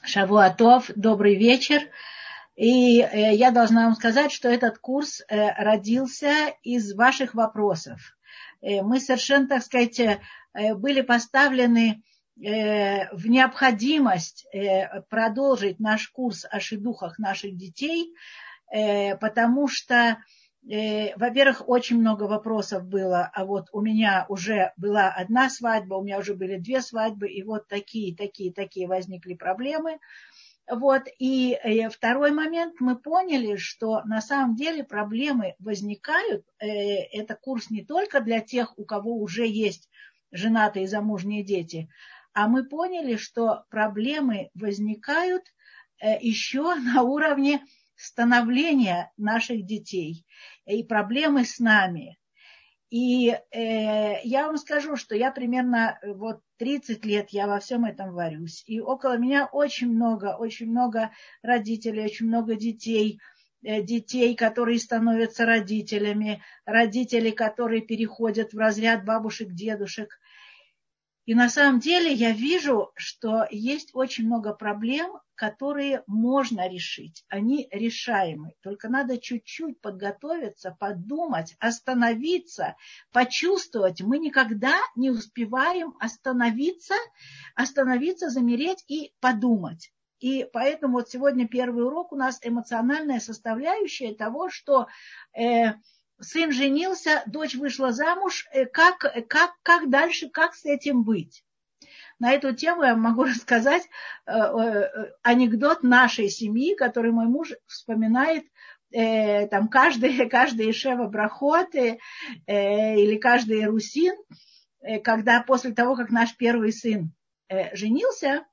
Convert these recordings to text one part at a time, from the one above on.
Шавуатов, добрый вечер. И я должна вам сказать, что этот курс родился из ваших вопросов. Мы совершенно, так сказать, были поставлены в необходимость продолжить наш курс о шидухах наших детей, потому что, во-первых, очень много вопросов было, а вот у меня уже была одна свадьба, у меня уже были 2 свадьбы, и вот такие возникли проблемы. Вот. И второй момент, мы поняли, что на самом деле проблемы возникают. Это курс не только для тех, у кого уже есть женатые и замужние дети, а мы поняли, что проблемы возникают еще на уровне становления наших детей и проблемы с нами. И я вам скажу, что я примерно 30 лет я во всем этом варюсь. И около меня очень много родителей, очень много детей, которые становятся родителями, родителей, которые переходят в разряд бабушек, дедушек. И на самом деле я вижу, что есть очень много проблем, которые можно решить. Они решаемы. Только надо чуть-чуть подготовиться, подумать, остановиться, почувствовать. Мы никогда не успеваем остановиться, замереть и подумать. И поэтому вот сегодня первый урок у нас эмоциональная составляющая того, что сын женился, дочь вышла замуж, как дальше, как с этим быть? На эту тему я могу рассказать анекдот нашей семьи, который мой муж вспоминает там каждый Шева Брахот или каждый Русин, когда после того, как наш первый сын женился,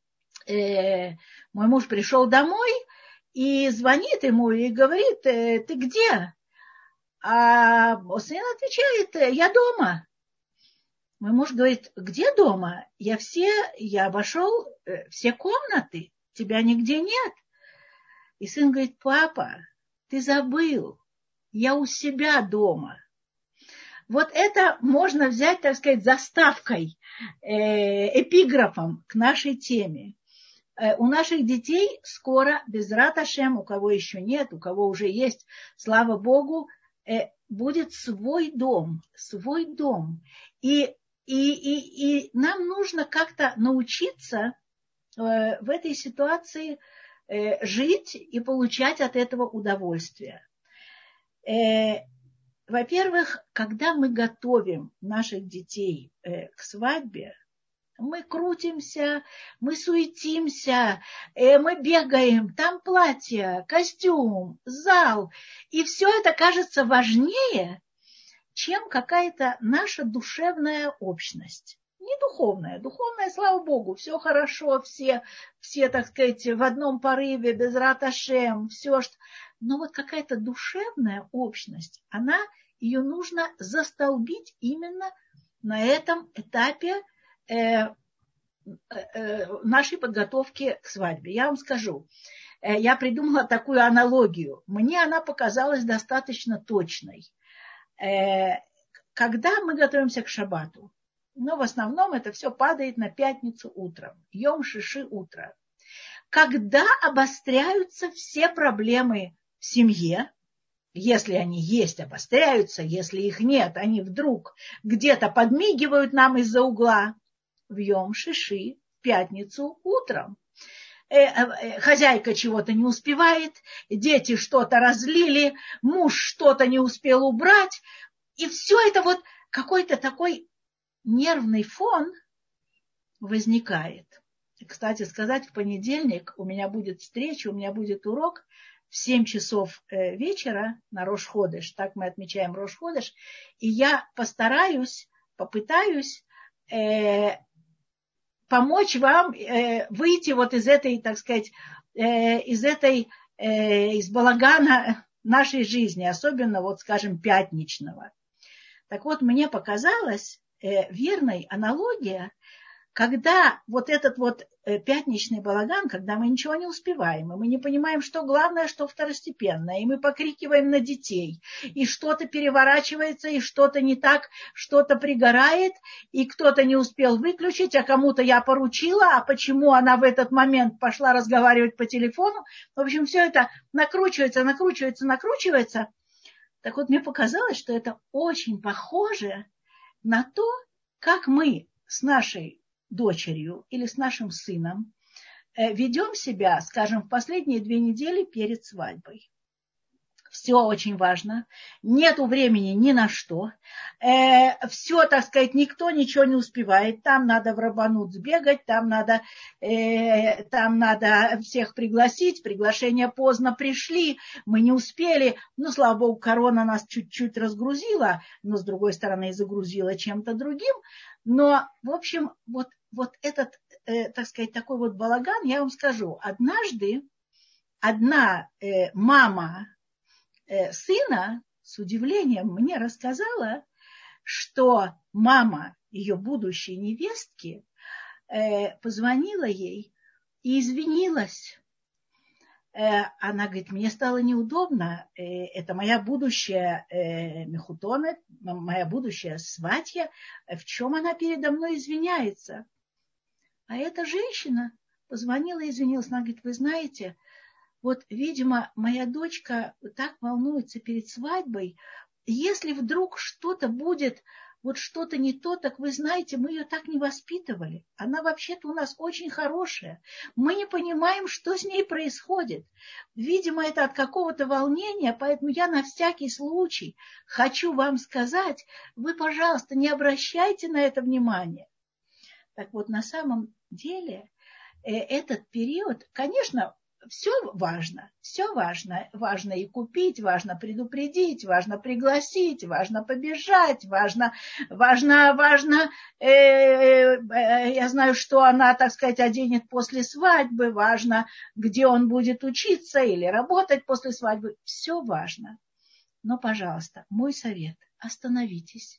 мой муж пришел домой и звонит ему и говорит: ты где? А сын отвечает: я дома. Мой муж говорит: где дома? Я обошел все комнаты, тебя нигде нет. И сын говорит: папа, ты забыл, я у себя дома. Вот это можно взять, так сказать, заставкой, эпиграфом к нашей теме. У наших детей скоро, безрат Ашем, у кого еще нет, у кого уже есть, слава Богу, будет свой дом. И нам нужно как-то научиться в этой ситуации жить и получать от этого удовольствие. Во-первых, когда мы готовим наших детей к свадьбе, мы крутимся, мы суетимся, мы бегаем, там платье, костюм, зал. И все это кажется важнее, чем какая-то наша душевная общность. Не духовная. Духовная, слава Богу, все хорошо, все, так сказать, в одном порыве, безрат Ашем, все. Но вот какая-то душевная общность, ее нужно застолбить именно на этом этапе нашей подготовки к свадьбе. Я вам скажу, я придумала такую аналогию. Мне она показалась достаточно точной. Когда мы готовимся к шаббату, в основном это все падает на пятницу утром, йом шиши утро, когда обостряются все проблемы в семье, если они есть, обостряются, если их нет, они вдруг где-то подмигивают нам из-за угла, в йом шиши, в пятницу утром. Хозяйка чего-то не успевает, дети что-то разлили, муж что-то не успел убрать. И все это какой-то такой нервный фон возникает. Кстати сказать, в понедельник у меня будет встреча, у меня будет урок в 7 часов вечера на Рош-ходеш. Так мы отмечаем Рош-ходеш. И я попытаюсь помочь вам выйти из этой, так сказать, из балагана нашей жизни, особенно, скажем, пятничного. Так вот, мне показалась верной аналогия когда вот этот вот пятничный балаган, когда мы ничего не успеваем, и мы не понимаем, что главное, что второстепенное, и мы покрикиваем на детей, и что-то переворачивается, и что-то не так, что-то пригорает, и кто-то не успел выключить, а кому-то я поручила, а почему она в этот момент пошла разговаривать по телефону. В общем, все это накручивается. Так вот, мне показалось, что это очень похоже на то, как мы с нашей дочерью или с нашим сыном ведем себя, скажем, в последние 2 недели перед свадьбой. Все очень важно, нету времени ни на что, все, так сказать, никто ничего не успевает, там надо в рабанут сбегать, там надо всех пригласить, приглашения поздно пришли, мы не успели, слава богу, корона нас чуть-чуть разгрузила, но с другой стороны и загрузила чем-то другим, но, в общем, вот этот, так сказать, такой вот балаган, я вам скажу, однажды одна мама сына с удивлением мне рассказала, что мама ее будущей невестки позвонила ей и извинилась. Она говорит, мне стало неудобно, это моя будущая мехутоне, моя будущая сватья, в чем она передо мной извиняется? А эта женщина позвонила и извинилась. Она говорит, вы знаете, вот, видимо, моя дочка так волнуется перед свадьбой. Если вдруг что-то будет, вот что-то не то, так вы знаете, мы ее так не воспитывали. Она вообще-то у нас очень хорошая. Мы не понимаем, что с ней происходит. Видимо, это от какого-то волнения, поэтому я на всякий случай хочу вам сказать, вы, пожалуйста, не обращайте на это внимания. Так вот, на самом деле, этот период, конечно, все важно. Важно и купить, важно предупредить, важно пригласить, важно побежать, важно, я знаю, что она, так сказать, оденет после свадьбы, важно, где он будет учиться или работать после свадьбы. Все важно. Но, пожалуйста, мой совет, остановитесь,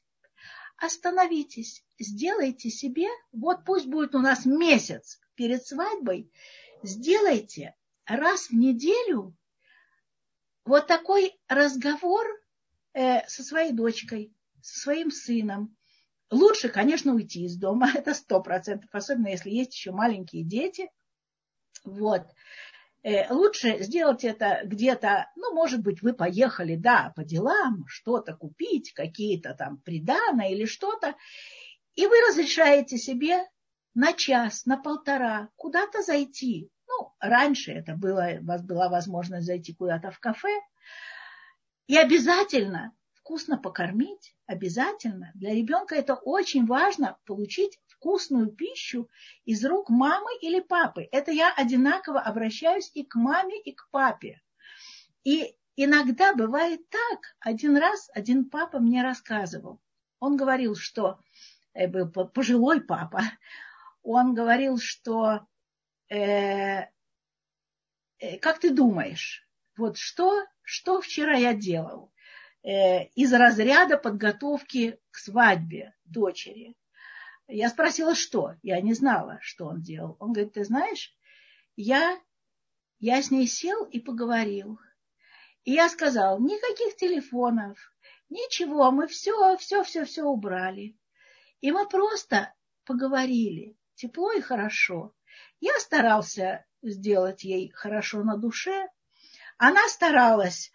сделайте себе, вот пусть будет у нас месяц перед свадьбой, сделайте раз в неделю вот такой разговор со своей дочкой, со своим сыном. Лучше, конечно, уйти из дома, это 100%, особенно если есть еще маленькие дети. Вот. Лучше сделать это где-то, может быть, вы поехали, да, по делам, что-то купить, какие-то там приданое или что-то, и вы разрешаете себе на час, на полтора куда-то зайти. Раньше это было, у вас была возможность зайти куда-то в кафе. И обязательно вкусно покормить, обязательно. Для ребенка это очень важно, получить вкусную пищу из рук мамы или папы. Это я одинаково обращаюсь и к маме, и к папе. И иногда бывает так. Один раз один папа мне рассказывал. Он говорил, что был пожилой папа. Он говорил, что как ты думаешь, вот что вчера я делал из разряда подготовки к свадьбе дочери? Я спросила, что? Я не знала, что он делал. Он говорит, ты знаешь, я с ней сел и поговорил. И я сказал, никаких телефонов, ничего, мы все убрали. И мы просто поговорили, тепло и хорошо. Я старался сделать ей хорошо на душе. Она старалась,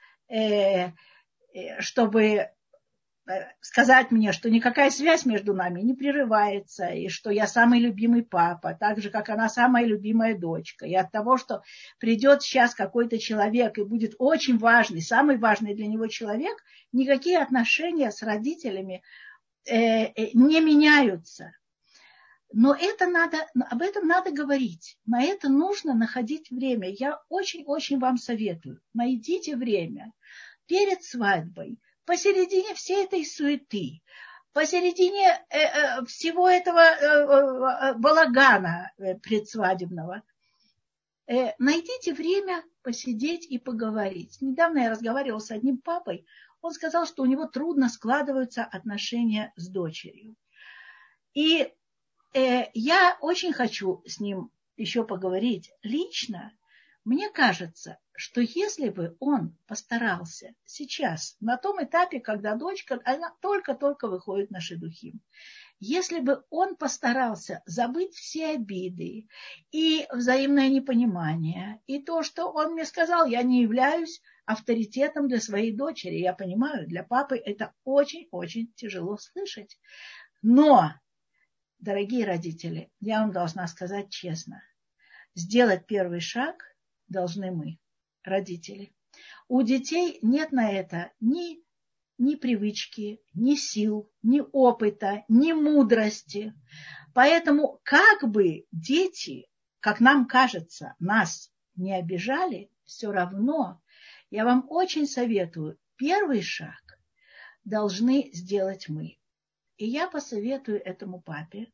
чтобы сказать мне, что никакая связь между нами не прерывается, и что я самый любимый папа, так же, как она самая любимая дочка. И от того, что придет сейчас какой-то человек и будет очень важный, самый важный для него человек, никакие отношения с родителями не меняются. Но об этом надо говорить. На это нужно находить время. Я очень-очень вам советую. Найдите время перед свадьбой, посередине всей этой суеты, посередине всего этого балагана предсвадебного. Найдите время посидеть и поговорить. Недавно я разговаривала с одним папой. Он сказал, что у него трудно складываются отношения с дочерью. И я очень хочу с ним еще поговорить лично. Мне кажется, что если бы он постарался сейчас, на том этапе, когда дочка, она только-только выходит на шидухим, если бы он постарался забыть все обиды и взаимное непонимание, и то, что он мне сказал, я не являюсь авторитетом для своей дочери. Я понимаю, для папы это очень-очень тяжело слышать. Но, дорогие родители, я вам должна сказать честно, сделать первый шаг должны мы, родители. У детей нет на это ни привычки, ни сил, ни опыта, ни мудрости. Поэтому как бы дети, как нам кажется, нас не обижали, все равно я вам очень советую, первый шаг должны сделать мы. И я посоветую этому папе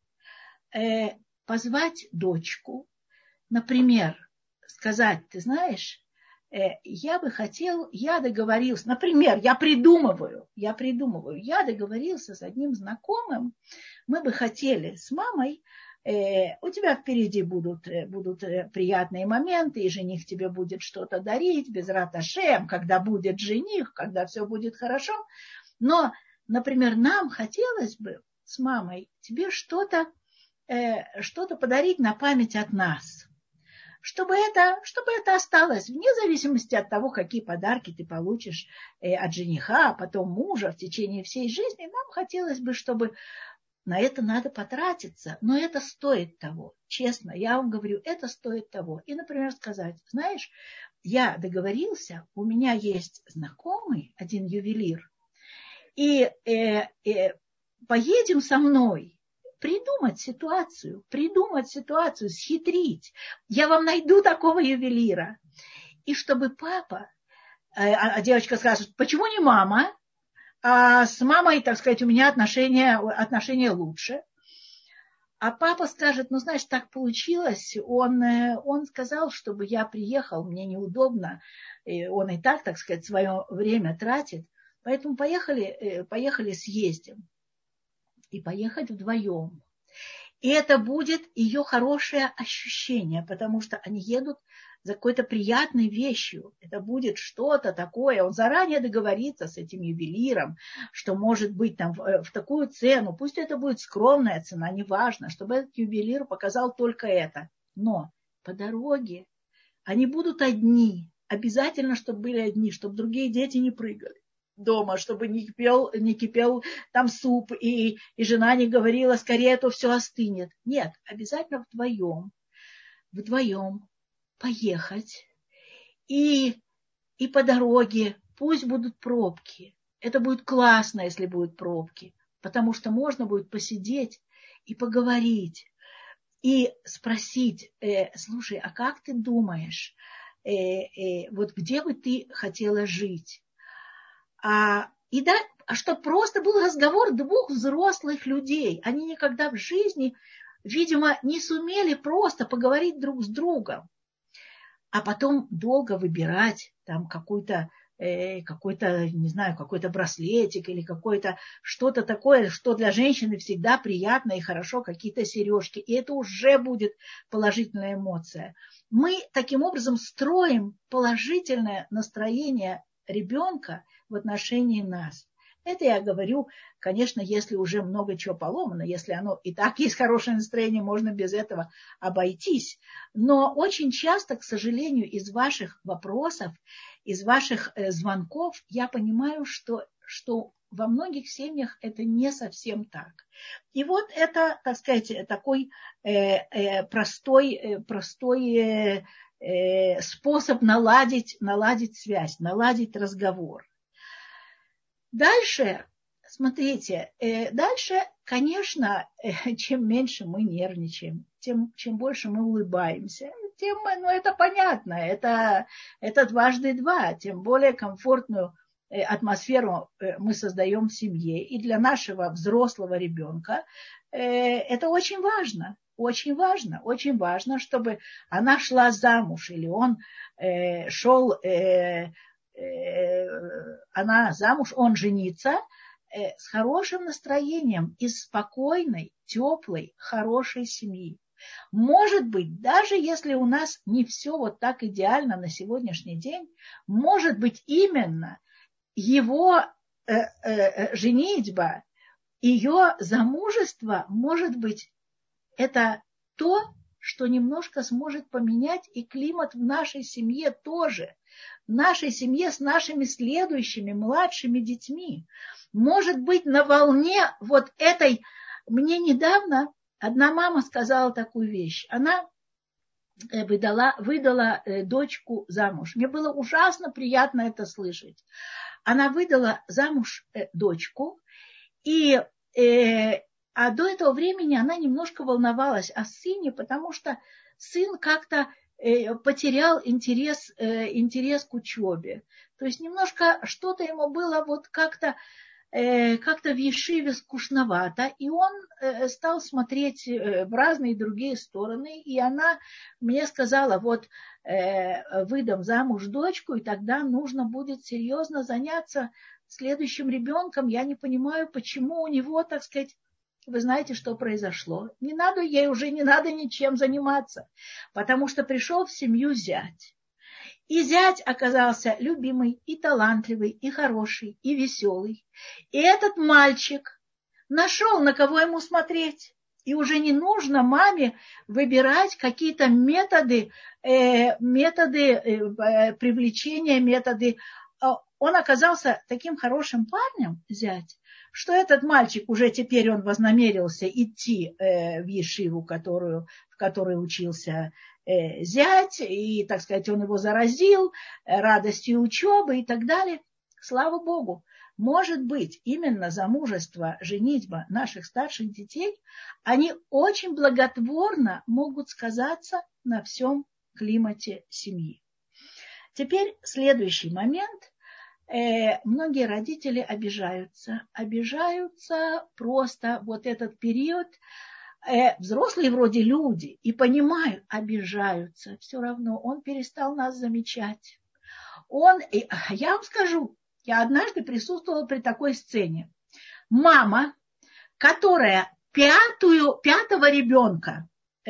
позвать дочку, например, сказать, ты знаешь, я бы хотел, я договорился, например, я придумываю, я договорился с одним знакомым, мы бы хотели с мамой, у тебя впереди будут приятные моменты, и жених тебе будет что-то дарить, безрат Ашем, когда будет жених, когда все будет хорошо, но, например, нам хотелось бы с мамой тебе что-то подарить на память от нас. Чтобы это осталось, вне зависимости от того, какие подарки ты получишь от жениха, а потом мужа в течение всей жизни, нам хотелось бы, чтобы на это надо потратиться, но это стоит того. Честно, я вам говорю, это стоит того. И, например, сказать, знаешь, я договорился, у меня есть знакомый, один ювелир, и поедем со мной. Придумать ситуацию, схитрить. Я вам найду такого ювелира. И чтобы папа, а девочка скажет, почему не мама? А с мамой, так сказать, у меня отношения лучше. А папа скажет, ну, знаешь, так получилось. Он сказал, чтобы я приехал, мне неудобно. И он и так сказать, свое время тратит. Поэтому поехали съездим. И поехать вдвоем. И это будет ее хорошее ощущение, потому что они едут за какой-то приятной вещью. Это будет что-то такое. Он заранее договорится с этим ювелиром, что может быть там в такую цену. Пусть это будет скромная цена, неважно, чтобы этот ювелир показал только это. Но по дороге они будут одни. Обязательно, чтобы были одни, чтобы другие дети не прыгали дома, чтобы не кипел там суп, и жена не говорила, скорее, то все остынет. Нет, обязательно вдвоем поехать. И по дороге пусть будут пробки. Это будет классно, если будут пробки, потому что можно будет посидеть и поговорить, и спросить, слушай, а как ты думаешь, вот где бы ты хотела жить? Чтобы просто был разговор двух взрослых людей. Они никогда в жизни, видимо, не сумели просто поговорить друг с другом. А потом долго выбирать там какой-то, не знаю, какой-то браслетик или какое-то что-то такое, что для женщины всегда приятно и хорошо, какие-то сережки. И это уже будет положительная эмоция. Мы таким образом строим положительное настроение ребенка в отношении нас. Это я говорю, конечно, если уже много чего поломано, если оно и так есть хорошее настроение, можно без этого обойтись. Но очень часто, к сожалению, из ваших вопросов, из ваших звонков я понимаю, что во многих семьях это не совсем так. И вот это, так сказать, такой простой способ наладить связь, наладить разговор. Дальше, смотрите, конечно, чем меньше мы нервничаем, чем больше мы улыбаемся, тем, это понятно, это дважды два, тем более комфортную атмосферу мы создаем в семье. И для нашего взрослого ребенка это очень важно. Очень важно, чтобы она шла замуж, или он шел, она замуж, он женится, с хорошим настроением из спокойной, теплой, хорошей семьи. Может быть, даже если у нас не все вот так идеально на сегодняшний день, может быть, именно его женитьба, ее замужество, может быть, это то, что немножко сможет поменять и климат в нашей семье тоже. В нашей семье с нашими следующими, младшими детьми. Может быть, на волне вот этой... Мне недавно одна мама сказала такую вещь. Она выдала дочку замуж. Мне было ужасно приятно это слышать. Она выдала замуж дочку, а до этого времени она немножко волновалась о сыне, потому что сын как-то потерял интерес к учебе. То есть немножко что-то ему было вот как-то в ешиве скучновато, и он стал смотреть в разные другие стороны, и она мне сказала, вот выдам замуж дочку, и тогда нужно будет серьезно заняться следующим ребенком. Я не понимаю, почему у него, так сказать, вы знаете, что произошло. Ей уже не надо ничем заниматься, потому что пришел в семью зять. И зять оказался любимый, и талантливый, и хороший, и веселый. И этот мальчик нашел, на кого ему смотреть. И уже не нужно маме выбирать какие-то методы привлечения, методы. Он оказался таким хорошим парнем, зять, что этот мальчик уже теперь он вознамерился идти в ешиву, в которой учился зять, и, так сказать, он его заразил радостью учебы и так далее. Слава Богу. Может быть, именно замужество, женитьба наших старших детей, они очень благотворно могут сказаться на всем климате семьи. Теперь следующий момент. Многие родители обижаются просто вот этот период. Взрослые вроде люди и понимают, обижаются. Все равно он перестал нас замечать. Я вам скажу, я однажды присутствовала при такой сцене. Мама, которая пятого ребенка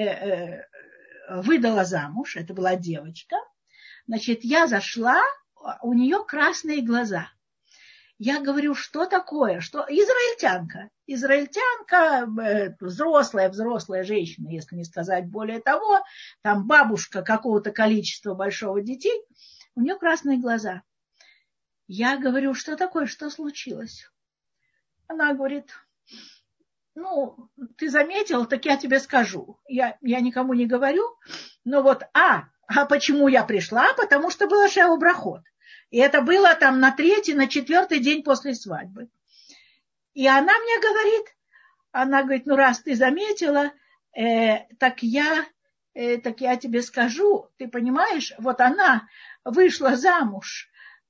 выдала замуж, это была девочка, значит, я зашла, у нее красные глаза. Я говорю, что такое? Что? Израильтянка, взрослая женщина, если не сказать более того, там бабушка какого-то количества большого детей, у нее красные глаза. Я говорю, что такое, что случилось? Она говорит, ты заметил, так я тебе скажу. Я никому не говорю, но вот, почему я пришла? Потому что было шеу брахот. И это было там на 3-й, на 4-й день после свадьбы. И она мне говорит, раз ты заметила, так я тебе скажу, ты понимаешь, вот она вышла замуж,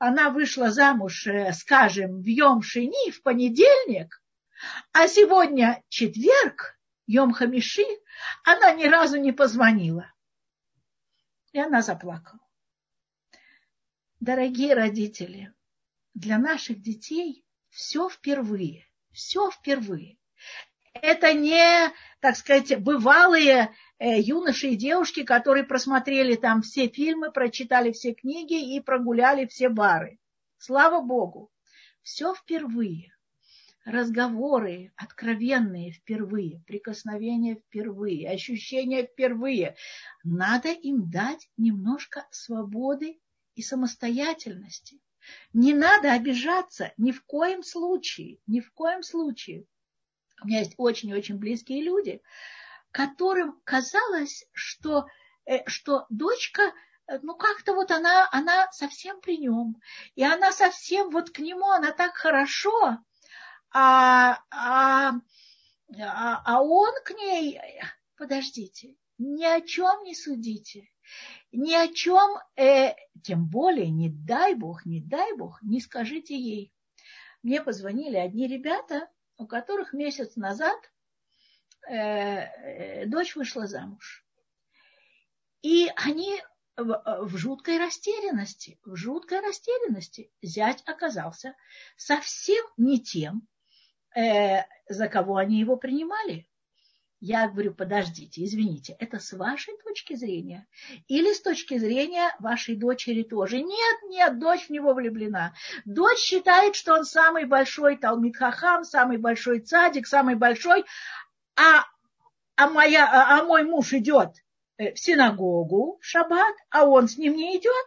скажем, в Йом Шини, в понедельник, а сегодня четверг, Йом Хамиши, она ни разу не позвонила. И она заплакала. Дорогие родители, для наших детей все впервые. Все впервые. Это не, так сказать, бывалые юноши и девушки, которые просмотрели там все фильмы, прочитали все книги и прогуляли все бары. Слава Богу. Все впервые. Разговоры откровенные впервые, прикосновения впервые, ощущения впервые. Надо им дать немножко свободы и самостоятельности. Не надо обижаться ни в коем случае, ни в коем случае. У меня есть очень-очень близкие люди, которым казалось, что дочка, как-то вот она совсем при нем, и она совсем вот к нему, она так хорошо, а он к ней, подождите, ни о чем не судите. Ни о чем, тем более, не дай Бог, не скажите ей. Мне позвонили одни ребята, у которых месяц назад дочь вышла замуж. И они в жуткой растерянности. Зять оказался совсем не тем, за кого они его принимали. Я говорю, подождите, извините, это с вашей точки зрения? Или с точки зрения вашей дочери тоже? Нет, дочь в него влюблена. Дочь считает, что он самый большой Талмид Хахам, самый большой цадик, самый большой, а мой муж идет в синагогу в шаббат, а он с ним не идет.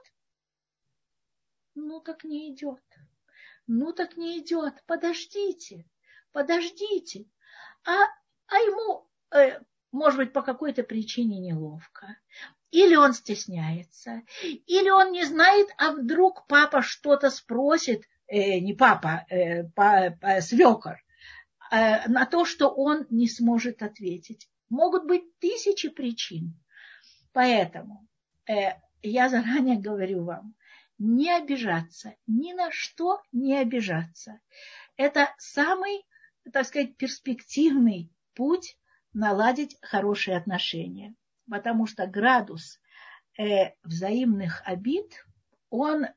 Ну так не идет. Подождите. А ему, может быть, по какой-то причине неловко. Или он стесняется, или он не знает, а вдруг папа что-то спросит, не папа, свекор, на то, что он не сможет ответить. Могут быть тысячи причин. Поэтому я заранее говорю вам, не обижаться, ни на что не обижаться. Это самый, так сказать, перспективный путь наладить хорошие отношения. Потому что градус взаимных обид, он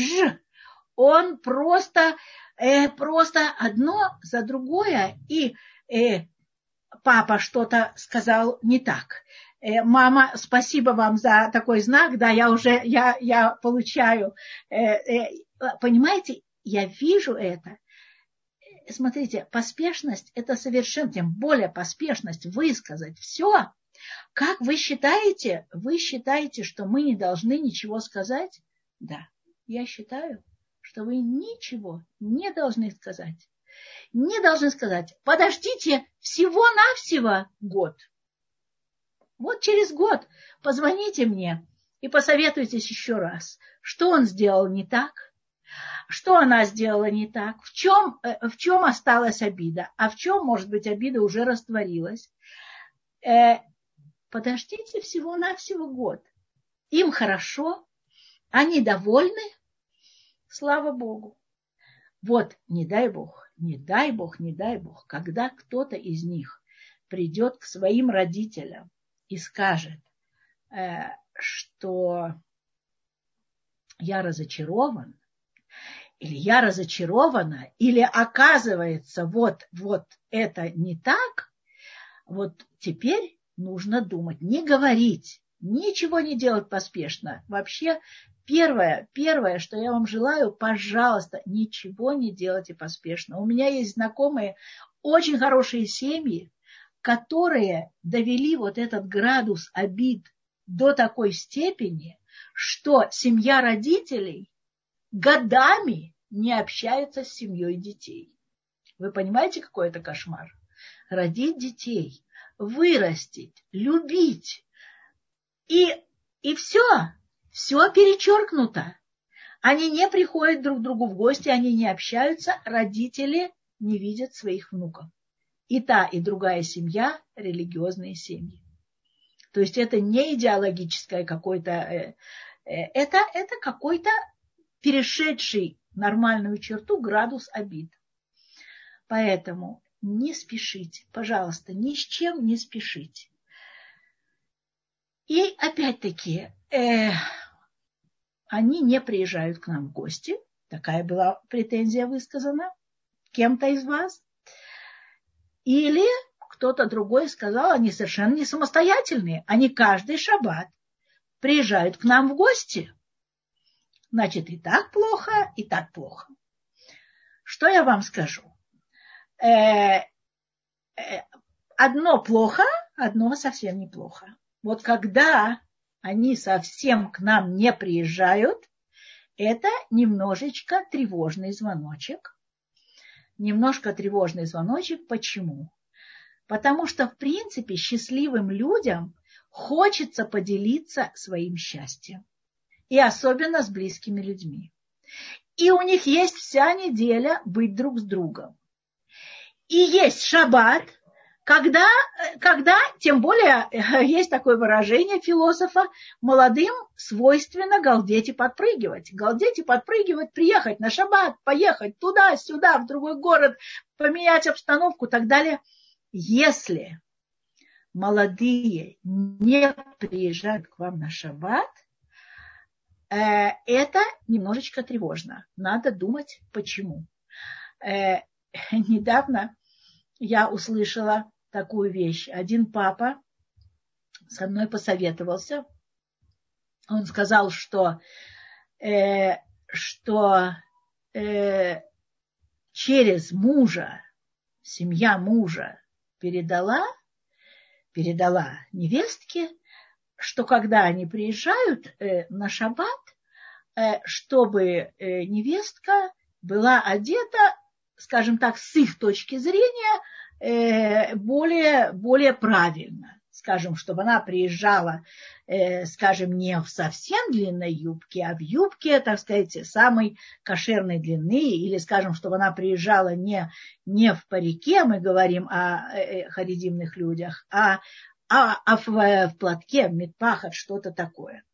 просто одно за другое. И папа что-то сказал не так. Мама, спасибо вам за такой знак, да, я получаю. Понимаете, я вижу это. Смотрите, поспешность – это совершенно, тем более поспешность высказать все. Как вы считаете? Вы считаете, что мы не должны ничего сказать? Да, я считаю, что вы ничего не должны сказать. Не должны сказать, подождите всего-навсего год. Вот через год позвоните мне и посоветуйтесь еще раз, что он сделал не так, что она сделала не так, в чем осталась обида, а в чем, может быть, обида уже растворилась. Подождите всего-навсего год. Им хорошо, они довольны, слава Богу. Вот, не дай Бог, когда кто-то из них придет к своим родителям и скажет, что я разочарован, или я разочарована, или оказывается, вот это не так, вот теперь нужно думать, не говорить, ничего не делать поспешно. Вообще, первое, что я вам желаю, пожалуйста, ничего не делайте поспешно. У меня есть знакомые, очень хорошие семьи, которые довели вот этот градус обид до такой степени, что семья родителей годами не общается с семьей детей. Вы понимаете, какой это кошмар? Родить детей, вырастить, любить. И все перечеркнуто. Они не приходят друг к другу в гости, они не общаются, родители не видят своих внуков. И та, и другая семья – религиозные семьи. То есть это не идеологическое какое-то, это какой-то перешедший нормальную черту градус обид. Поэтому не спешите, пожалуйста, ни с чем не спешите. И опять-таки, они не приезжают к нам в гости. Такая была претензия высказана кем-то из вас. Или кто-то другой сказал, они совершенно не самостоятельные. Они каждый шаббат приезжают к нам в гости. Значит, и так плохо, и так плохо. Что я вам скажу? Одно плохо, одно совсем неплохо. Вот когда они совсем к нам не приезжают, это немножечко тревожный звоночек. Почему? Потому что, в принципе, счастливым людям хочется поделиться своим счастьем. И особенно с близкими людьми. И у них есть вся неделя быть друг с другом. И есть шаббат, когда, тем более, есть такое выражение философа, молодым свойственно галдеть и подпрыгивать. Галдеть и подпрыгивать, приехать на шаббат, поехать туда-сюда, в другой город, поменять обстановку и так далее. Если молодые не приезжают к вам на шаббат, это немножечко тревожно. Надо думать, почему. Недавно я услышала такую вещь. Один папа со мной посоветовался. Он сказал, что через мужа, семья мужа передала невестке, что когда они приезжают на шаббат, чтобы невестка была одета, скажем так, с их точки зрения, более правильно. Скажем, чтобы она приезжала, скажем, не в совсем длинной юбке, а в юбке, так сказать, самой кошерной длины, или, скажем, чтобы она приезжала не в парике, мы говорим о харидимных людях, а в платке, в митпахат, что-то такое.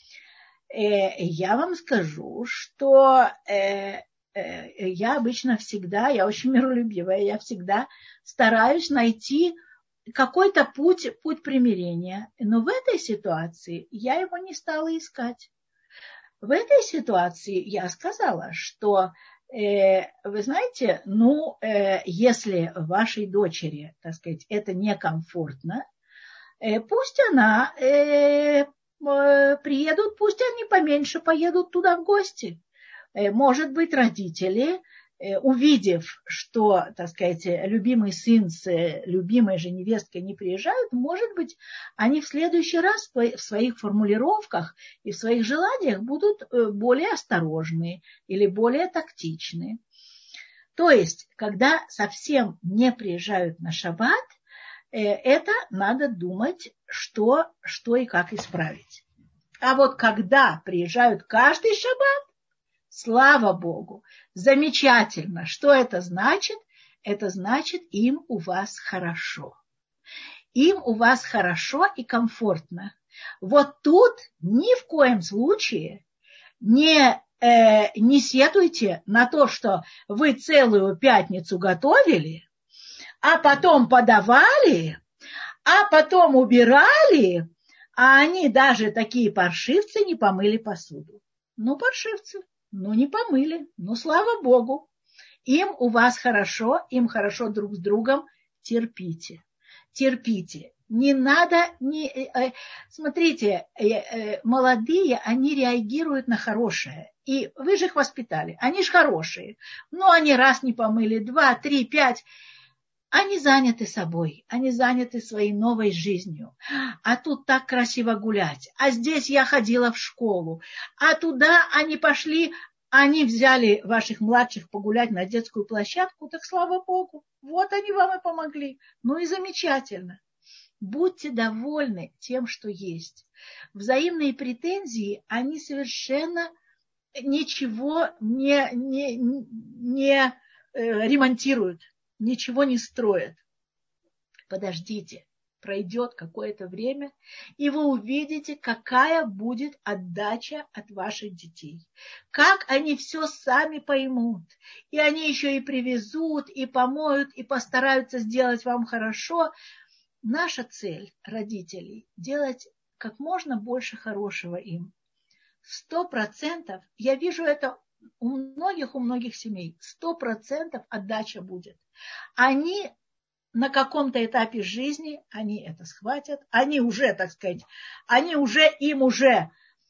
Я вам скажу, что я обычно всегда, я очень миролюбивая, я всегда стараюсь найти какой-то путь примирения. Но в этой ситуации я его не стала искать. В этой ситуации я сказала, что, вы знаете, если вашей дочери, так сказать, это некомфортно, пусть она приедут, пусть они поменьше поедут туда в гости. Может быть, родители, увидев, что, так сказать, любимый сын с любимой же невесткой не приезжают, может быть, они в следующий раз в своих формулировках и в своих желаниях будут более осторожны или более тактичны. То есть, когда совсем не приезжают на шаббат, это надо думать, что и как исправить. А вот когда приезжают каждый шаббат, слава Богу, замечательно. Что это значит? Это значит, им у вас хорошо. Им у вас хорошо и комфортно. Вот тут ни в коем случае не сетуйте на то, что вы целую пятницу готовили, а потом подавали, а потом убирали, а они даже такие паршивцы не помыли посуду. Паршивцы. Не помыли, слава Богу. Им у вас хорошо, им хорошо друг с другом. Терпите. Не надо, смотрите, молодые, они реагируют на хорошее. И вы же их воспитали, они же хорошие. Они раз не помыли, 2, 3, 5. Они заняты собой, они заняты своей новой жизнью. А тут так красиво гулять. А здесь я ходила в школу. А туда они пошли, они взяли ваших младших погулять на детскую площадку. Так слава Богу, вот они вам и помогли. И замечательно. Будьте довольны тем, что есть. Взаимные претензии, они совершенно ничего не ремонтируют. Ничего не строят. Подождите, пройдет какое-то время, и вы увидите, какая будет отдача от ваших детей. Как они все сами поймут. И они еще и привезут, и помоют, и постараются сделать вам хорошо. Наша цель, родителей, делать как можно больше хорошего им. 100%, я вижу это у многих семей, 100% отдача будет. Они на каком-то этапе жизни, они это схватят, они уже, так сказать, им уже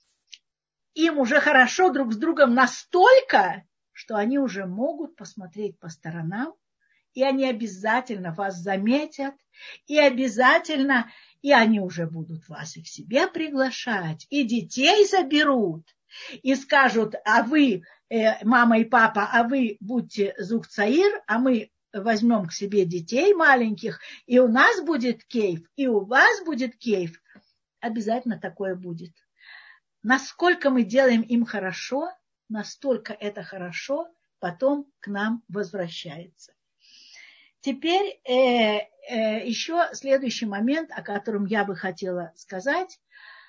хорошо друг с другом настолько, что они уже могут посмотреть по сторонам, и они обязательно вас заметят, и они уже будут вас и к себе приглашать, и детей заберут, и скажут, а вы, мама и папа, а вы будьте зуг цаир, а мы возьмем к себе детей маленьких, и у нас будет кейф, и у вас будет кейф. Обязательно такое будет. Насколько мы делаем им хорошо, настолько это хорошо потом к нам возвращается. Теперь еще следующий момент, о котором я бы хотела сказать.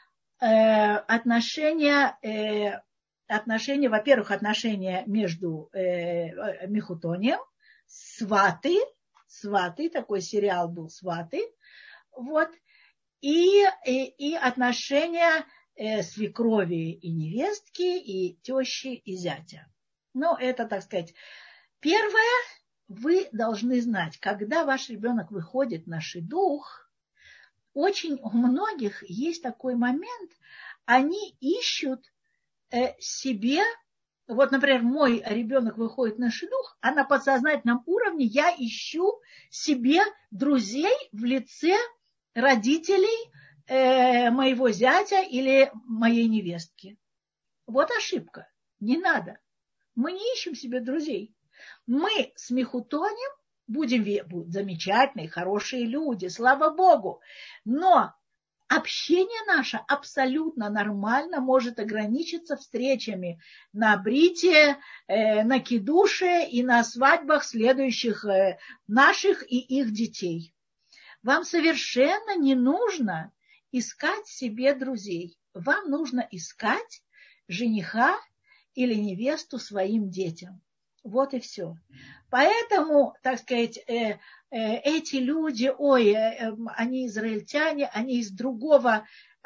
Отношения, во-первых, отношения между мехутонием, сваты, такой сериал был «Сваты», вот, и отношения свекрови и невестки, и тещи, и зятя. Это, так сказать, первое, вы должны знать, когда ваш ребенок выходит на шидух, очень у многих есть такой момент, они ищут себе, вот, например, мой ребенок выходит на шидух, а на подсознательном уровне я ищу себе друзей в лице родителей моего зятя или моей невестки. Вот ошибка. Не надо. Мы не ищем себе друзей. Мы смехутоним, будем замечательные, хорошие люди, слава Богу. Но общение наше абсолютно нормально может ограничиться встречами на брите, на кидуше и на свадьбах следующих наших и их детей. Вам совершенно не нужно искать себе друзей. Вам нужно искать жениха или невесту своим детям. Вот и все. Поэтому, так сказать, эти люди, они израильтяне, они из другого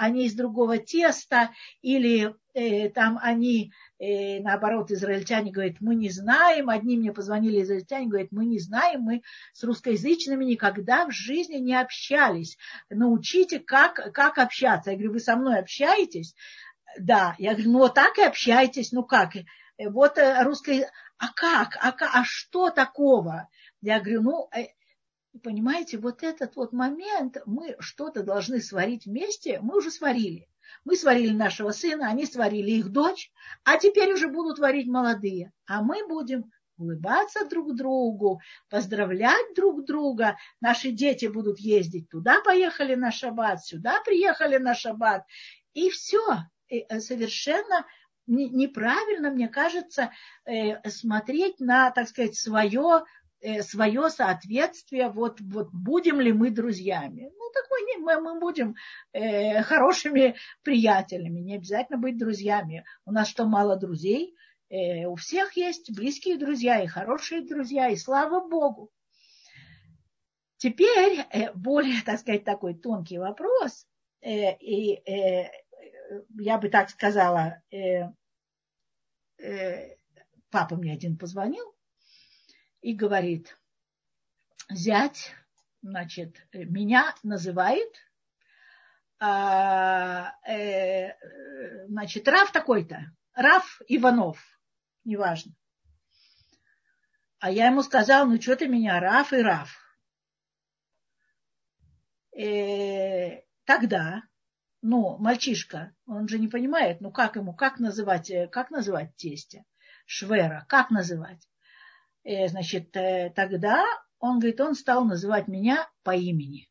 теста, или там они, наоборот, израильтяне говорят, мы не знаем. Одни мне позвонили израильтяне, говорят, мы не знаем, мы с русскоязычными никогда в жизни не общались. Научите, как общаться. Я говорю, вы со мной общаетесь? Да. Я говорю, ну вот так и общаетесь, ну как? Вот русский, а что такого? Я говорю, понимаете, вот этот вот момент, мы что-то должны сварить вместе, мы уже сварили. Мы сварили нашего сына, они сварили их дочь, а теперь уже будут варить молодые. А мы будем улыбаться друг другу, поздравлять друг друга. Наши дети будут ездить туда, поехали на шаббат, сюда приехали на шаббат. И все. Совершенно неправильно, мне кажется, смотреть на, так сказать, свое соответствие, вот будем ли мы друзьями. Ну, так мы будем хорошими приятелями, не обязательно быть друзьями. У нас что, мало друзей? У всех есть близкие друзья и хорошие друзья, и слава Богу. Теперь более, так сказать, такой тонкий вопрос, я бы так сказала, папа мне один позвонил и говорит, зять, значит, меня называет, значит, Рав такой-то, Рав Иванов, неважно. А я ему сказала, ну что ты меня, Рав и Рав. Тогда, мальчишка, он же не понимает, как называть тестя, швера, как называть? Значит, тогда он говорит, он стал называть меня по имени.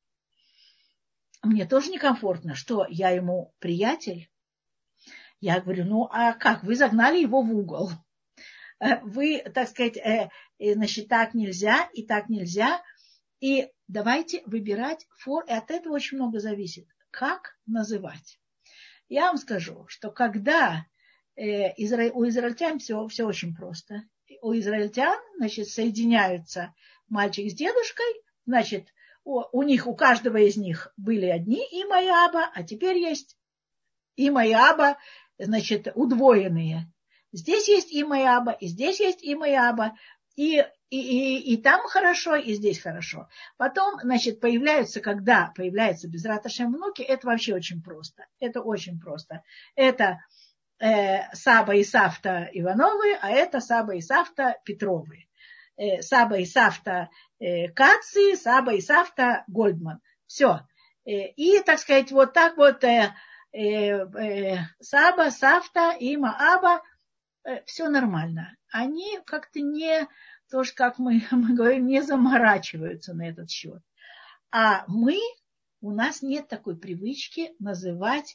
Мне тоже некомфортно, что я ему приятель. Я говорю, а как, вы загнали его в угол. Вы, так сказать, значит, так нельзя и так нельзя. И давайте выбирать и от этого очень много зависит. Как называть? Я вам скажу, что когда у израильтян все очень просто. У израильтян, значит, соединяются мальчик с дедушкой, значит, у каждого из них были одни има и аба, а теперь есть има и аба, значит, удвоенные. Здесь есть има и аба, и здесь есть има и аба, и там хорошо, и здесь хорошо. Потом, значит, когда появляются безрат Ашем внуки, это вообще очень просто. Это очень просто. Это Саба и Савта Ивановы, а это Саба и Савта Петровы. Саба и Савта Каци, Саба и Савта Гольдман. Все. И, так сказать, вот так вот Саба, Савта, Има, Аба, все нормально. Они как-то тоже, как мы говорим, не заморачиваются на этот счет. А у нас нет такой привычки называть,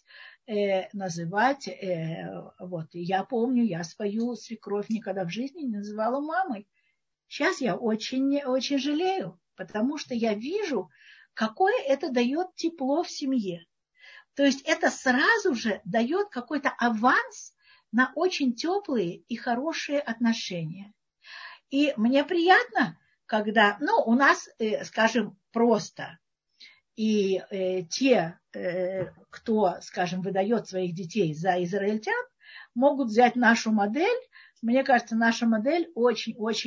вот. И я помню, я свою свекровь никогда в жизни не называла мамой. Сейчас я очень, очень жалею, потому что я вижу, какое это дает тепло в семье. То есть это сразу же дает какой-то аванс на очень теплые и хорошие отношения. И мне приятно, когда, у нас, скажем, просто. И те, кто, скажем, выдает своих детей за израильтян, могут взять нашу модель. Мне кажется, наша модель очень-очень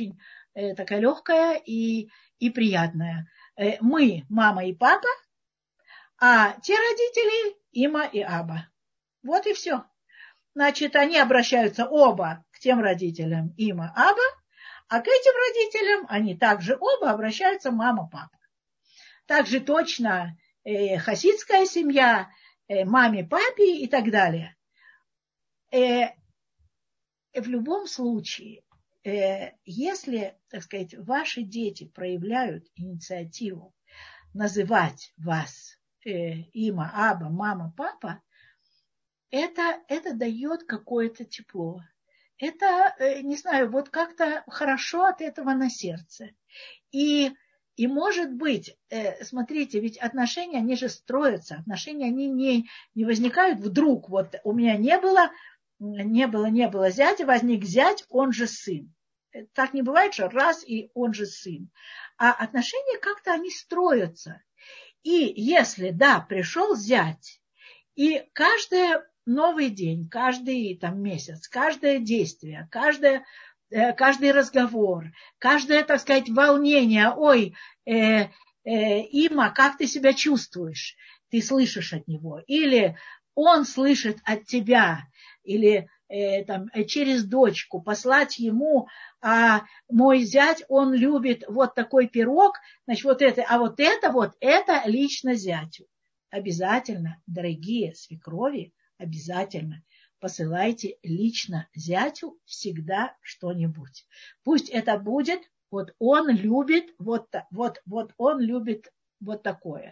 такая легкая и приятная. Мы, мама и папа, а те родители, Има и Аба. Вот и все. Значит, они обращаются оба к тем родителям, Има, Аба, а к этим родителям они также оба обращаются мама, папа. Также точно хасидская семья, маме, папе и так далее. В любом случае, если, так сказать, ваши дети проявляют инициативу называть вас Има, Аба, мама, папа, это дает какое-то тепло. Это, не знаю, вот как-то хорошо от этого на сердце. И может быть, смотрите, ведь отношения, они же строятся, отношения, они не возникают вдруг. Вот у меня не было зятя, возник зять, он же сын. Так не бывает, что раз и он же сын. А отношения как-то они строятся. И если, да, пришел зять, и каждый новый день, каждый там месяц, каждое действие, каждый разговор, каждое, так сказать, волнение, ой, Има, как ты себя чувствуешь? Ты слышишь от него. Или он слышит от тебя, или через дочку послать ему, а мой зять, он любит вот такой пирог, значит, вот это лично зятю. Обязательно, дорогие свекрови, обязательно посылайте лично зятю всегда что-нибудь. Пусть это будет, вот он любит, вот он любит вот такое.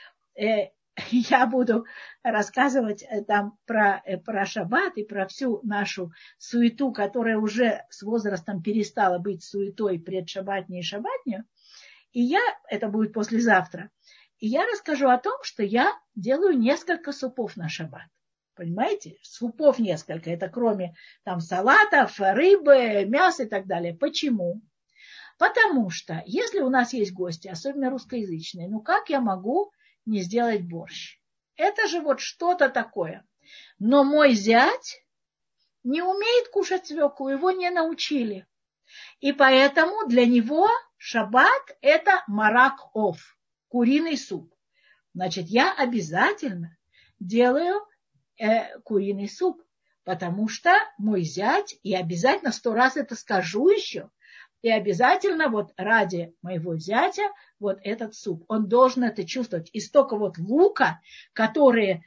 Я буду рассказывать там про шаббат и про всю нашу суету, которая уже с возрастом перестала быть суетой предшаббатней и шаббатней. И это будет послезавтра, и я расскажу о том, что я делаю несколько супов на шаббат. Понимаете? Супов несколько. Это кроме там салатов, рыбы, мяса и так далее. Почему? Потому что если у нас есть гости, особенно русскоязычные, как я могу не сделать борщ? Это же вот что-то такое. Но мой зять не умеет кушать свеклу, его не научили. И поэтому для него шаббат – это марак оф, куриный суп. Значит, я обязательно делаю куриный суп, потому что мой зять, и обязательно 100 раз это скажу еще, и обязательно вот ради моего зятя вот этот суп. Он должен это чувствовать. И столько вот лука, который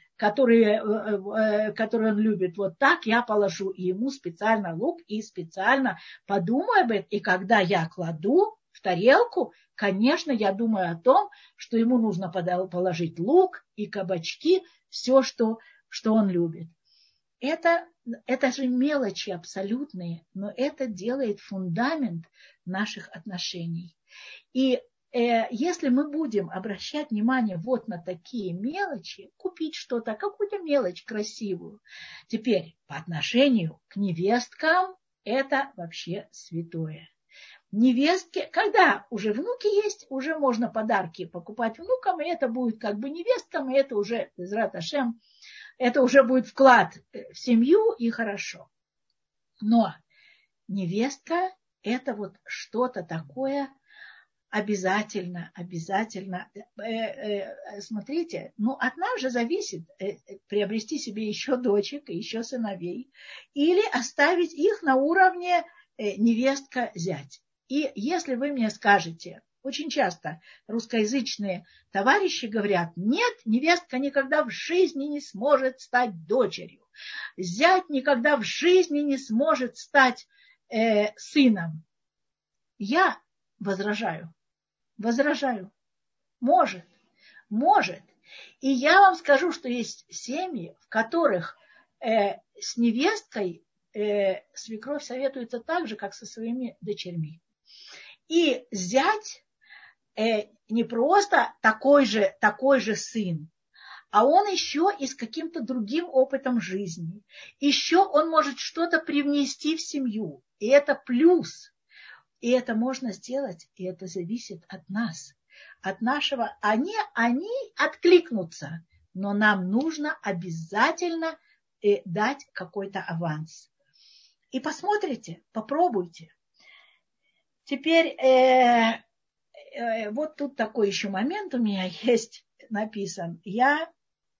он любит, вот так я положу и ему специально лук, и специально подумаю об этом. И когда я кладу в тарелку, конечно, я думаю о том, что ему нужно положить лук и кабачки, все, что он любит. Это же мелочи абсолютные, но это делает фундамент наших отношений. И если мы будем обращать внимание вот на такие мелочи, купить что-то, какую-то мелочь красивую, теперь по отношению к невесткам это вообще святое. Невестке, когда уже внуки есть, уже можно подарки покупать внукам, и это будет как бы невесткам, и это уже, Безрат Ашем, это уже будет вклад в семью, и хорошо. Но невестка – это вот что-то такое обязательно. Смотрите, от нас же зависит приобрести себе еще дочек и еще сыновей, или оставить их на уровне невестка-зять. И если вы мне скажете, очень часто русскоязычные товарищи говорят, нет, невестка никогда в жизни не сможет стать дочерью. Зять никогда в жизни не сможет стать сыном. Я возражаю. Может. И я вам скажу, что есть семьи, в которых с невесткой свекровь советуется так же, как со своими дочерьми. И зять не просто такой же сын, а он еще и с каким-то другим опытом жизни. Еще он может что-то привнести в семью. И это плюс. И это можно сделать, и это зависит от нас. От нашего... Они откликнутся, но нам нужно обязательно дать какой-то аванс. И посмотрите, попробуйте. Теперь вот тут такой еще момент у меня есть написан. Я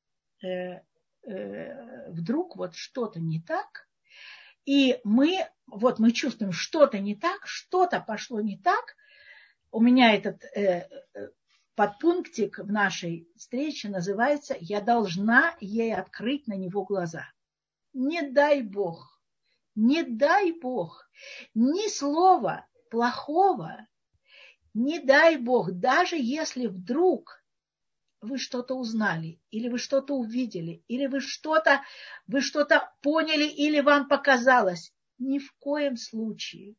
вдруг вот что-то не так, и мы чувствуем, что-то не так, что-то пошло не так. У меня этот подпунктик в нашей встрече называется «Я должна ей открыть на него глаза». Не дай Бог, ни слова плохого, не дай Бог, даже если вдруг вы что-то узнали, или вы что-то увидели, или вы что-то поняли, или вам показалось. Ни в коем случае.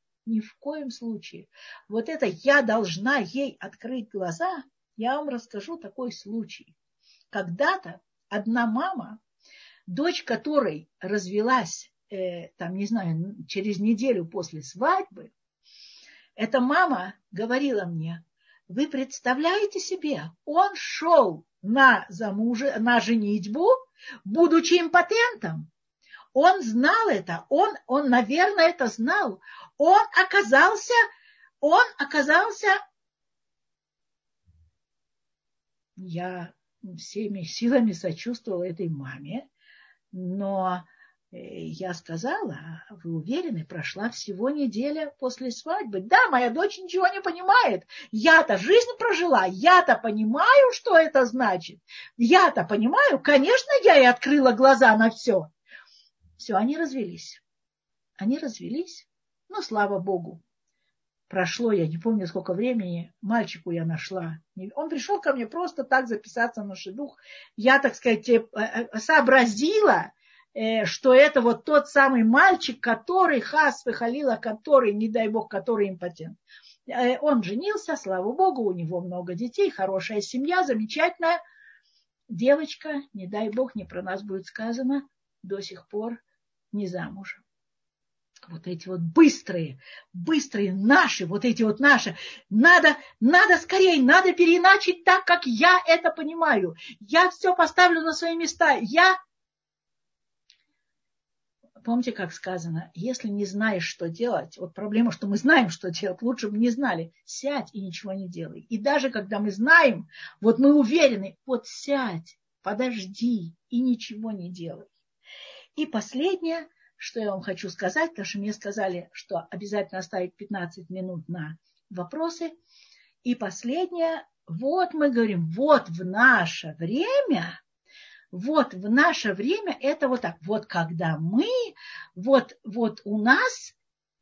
Вот это «я должна ей открыть глаза», я вам расскажу такой случай. Когда-то одна мама, дочь которой развелась, через неделю после свадьбы, эта мама говорила мне: вы представляете себе, он шел на женитьбу, будучи импотентом. Он знал это, он, наверное, это знал. Он оказался, я всеми силами сочувствовала этой маме, но я сказала: вы уверены, прошла всего неделя после свадьбы. Да, моя дочь ничего не понимает. Я-то жизнь прожила, я-то понимаю, что это значит. Я-то понимаю, конечно, я ей открыла глаза на все. Все, они развелись. Ну, слава Богу. Прошло, я не помню, сколько времени, мальчику я нашла. Он пришел ко мне просто так записаться на шидух. Я, так сказать, сообразила, что это вот тот самый мальчик, который который, не дай Бог, который импотент. Он женился, слава Богу, у него много детей, хорошая семья, замечательная. Девочка, не дай Бог, не про нас будет сказано, до сих пор не замужем. Вот эти вот быстрые наши, надо скорее, надо переиначить так, как я это понимаю. Я все поставлю на свои места. Помните, как сказано, если не знаешь, что делать, вот проблема, что мы знаем, что делать, лучше бы не знали. Сядь и ничего не делай. И даже когда мы знаем, вот мы уверены, вот сядь, подожди и ничего не делай. И последнее, что я вам хочу сказать, потому что мне сказали, что обязательно оставить 15 минут на вопросы. И последнее, вот мы говорим, вот в наше время это вот так. Вот когда мы, вот у нас,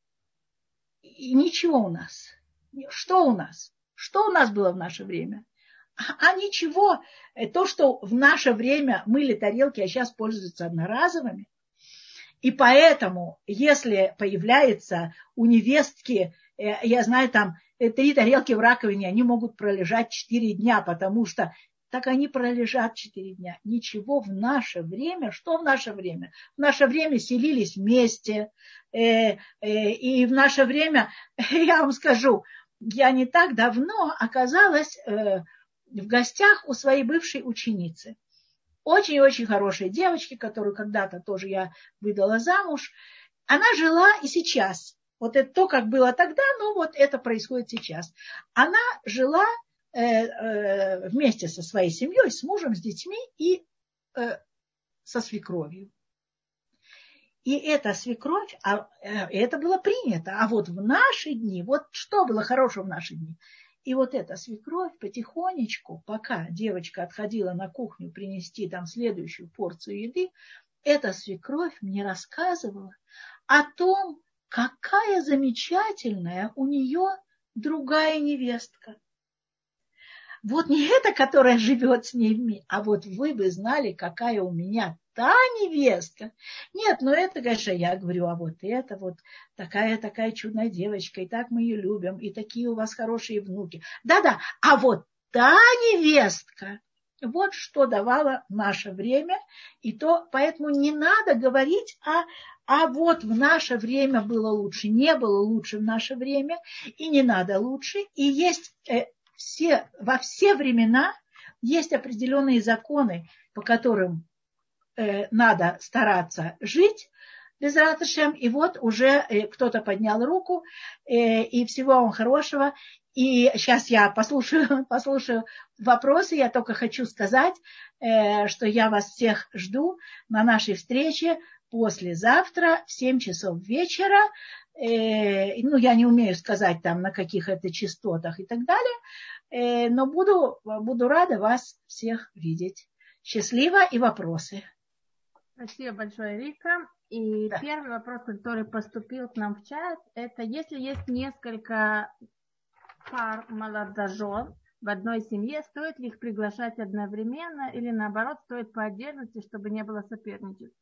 и ничего у нас. Что у нас? Что у нас было в наше время? А ничего. То, что в наше время мыли тарелки, а сейчас пользуются одноразовыми. И поэтому, если появляется у невестки, я знаю, там 3 тарелки в раковине, они могут пролежать 4 дня, потому что так они пролежат 4 дня. Ничего в наше время. Что в наше время? В наше время селились вместе. И в наше время, я вам скажу, я не так давно оказалась в гостях у своей бывшей ученицы. Очень-очень хорошей девочки, которую когда-то тоже я выдала замуж. Она жила и сейчас. Вот это то, как было тогда, но вот это происходит сейчас. Она жила вместе со своей семьей, с мужем, с детьми и со свекровью. И эта свекровь, это было принято. А вот в наши дни, вот что было хорошего в наши дни? И вот эта свекровь потихонечку, пока девочка отходила на кухню принести там следующую порцию еды, эта свекровь мне рассказывала о том, какая замечательная у нее другая невестка. Вот не эта, которая живет с ней, а вот вы бы знали, какая у меня та невестка. Нет, ну это, конечно, я говорю, а вот это вот такая чудная девочка, и так мы ее любим, и такие у вас хорошие внуки. Да-да, а вот та невестка, вот что давало наше время, и то, поэтому не надо говорить, а вот в наше время было лучше, не было лучше в наше время, и не надо лучше, и есть во все времена есть определенные законы, по которым надо стараться жить. Безрат Ашем, и вот уже кто-то поднял руку, и всего вам хорошего. И сейчас я послушаю вопросы. Я только хочу сказать, что я вас всех жду на нашей встрече послезавтра в 7 часов вечера. Ну, я не умею сказать там, на каких это частотах и так далее, но буду рада вас всех видеть. Счастливо, и вопросы. Спасибо большое, Рика. И Да. первый вопрос, который поступил к нам в чат, это если есть несколько пар молодожен в одной семье, стоит ли их приглашать одновременно или наоборот, стоит по отдельности, чтобы не было соперничества?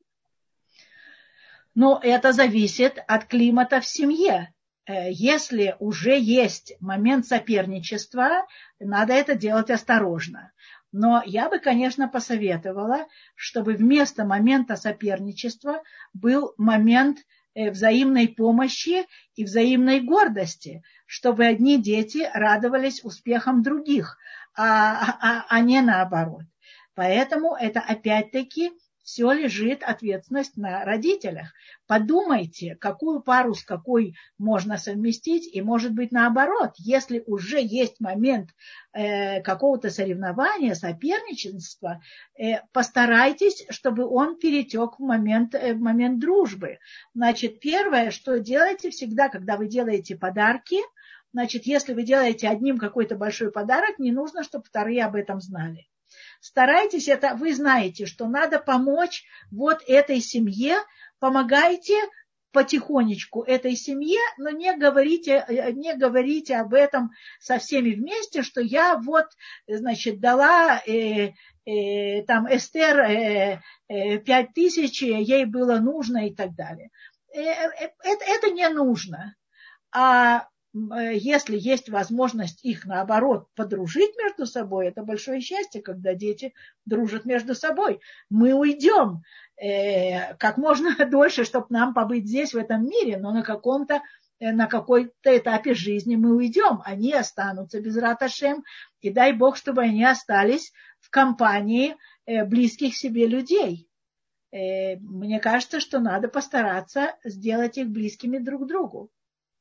Но это зависит от климата в семье. Если уже есть момент соперничества, надо это делать осторожно. Но я бы, конечно, посоветовала, чтобы вместо момента соперничества был момент взаимной помощи и взаимной гордости, чтобы одни дети радовались успехам других, а не наоборот. Поэтому это опять-таки все лежит ответственность на родителях. Подумайте, какую пару с какой можно совместить, и, может быть, наоборот, если уже есть момент какого-то соревнования, соперничества, постарайтесь, чтобы он перетек в момент дружбы. Значит, первое, что делаете всегда, когда вы делаете подарки, значит, если вы делаете одним какой-то большой подарок, не нужно, чтобы вторые об этом знали. Старайтесь, это вы знаете, что надо помочь вот этой семье, помогайте потихонечку этой семье, но не говорите об этом со всеми вместе, что я вот, значит, дала там Эстер 5000, ей было нужно и так далее. Это не нужно. А если есть возможность их, наоборот, подружить между собой, это большое счастье, когда дети дружат между собой. Мы уйдем как можно дольше, чтобы нам побыть здесь, в этом мире, но на какой-то этапе жизни мы уйдем. Они останутся безрат Ашем, и дай Бог, чтобы они остались в компании близких себе людей. Мне кажется, что надо постараться сделать их близкими друг к другу.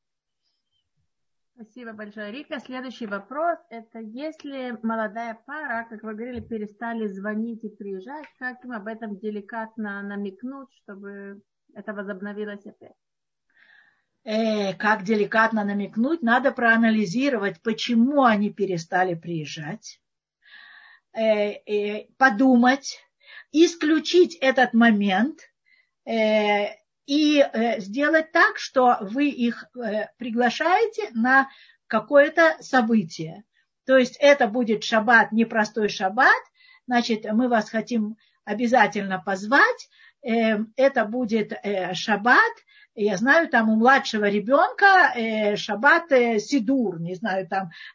Спасибо большое, Рика. Следующий вопрос. Это если молодая пара, как вы говорили, перестали звонить и приезжать, как им об этом деликатно намекнуть, чтобы это возобновилось опять? Как деликатно намекнуть? Надо проанализировать, почему они перестали приезжать, подумать, исключить этот момент и сделать так, что вы их приглашаете на какое-то событие. То есть это будет шаббат, непростой шаббат, значит, мы вас хотим обязательно позвать, это будет шаббат, я знаю, там у младшего ребенка шаббат сидур, не знаю,